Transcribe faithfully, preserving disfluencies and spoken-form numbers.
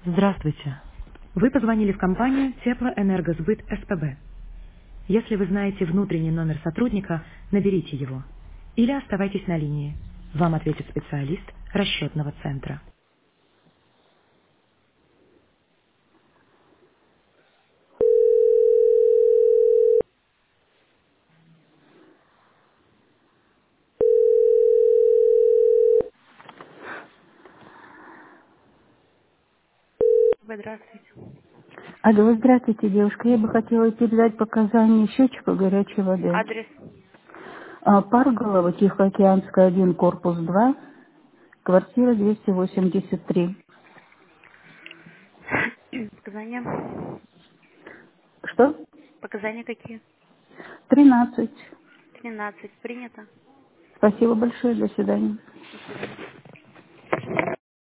Здравствуйте. Вы позвонили в компанию Теплоэнергосбыт СПБ. Если вы знаете внутренний номер сотрудника, наберите его. Или оставайтесь на линии. Вам ответит специалист расчетного центра. Здравствуйте. Алло, здравствуйте, девушка. Я бы хотела передать показания счетчика горячей воды. Адрес. А, Парголова, Тихоокеанская, один, корпус два, квартира двести восемьдесят три. Показания. Что? Показания какие? Тринадцать. тринадцать. Принято. Спасибо большое, до свидания. До свидания.